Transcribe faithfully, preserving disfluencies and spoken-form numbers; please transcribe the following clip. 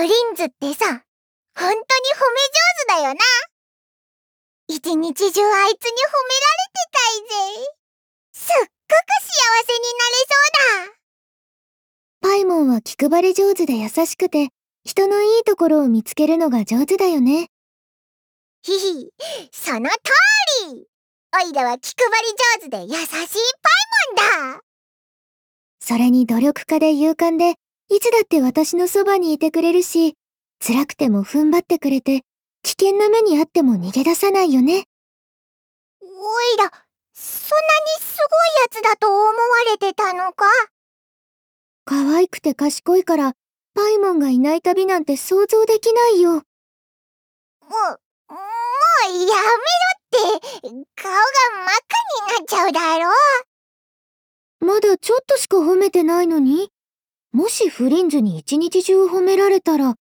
リンズってさ、ほんとに褒め上手だよな。一日中あいつに褒められてたいぜ。すっごく幸せになれそうだ。 パイモンは気配り上手で優しくて、人のいいところを見つけるのが上手だよね。 ひひ、その通り。おいらは気配り上手で優しいパイモンだ。 それに努力家で勇敢で、いつだって私のそばにいてくれるし、辛くても踏ん張ってくれて、危険な目にあっても逃げ出さないよね。 おいら、そんなにすごいやつだと思われてたのか？ 可愛くて賢いから、パイモンがいない旅なんて想像できないよ。 もう、もうやめろって、顔が真っ赤になっちゃうだろ。 まだちょっとしか褒めてないのに。もしフリンズに一日中褒められたら、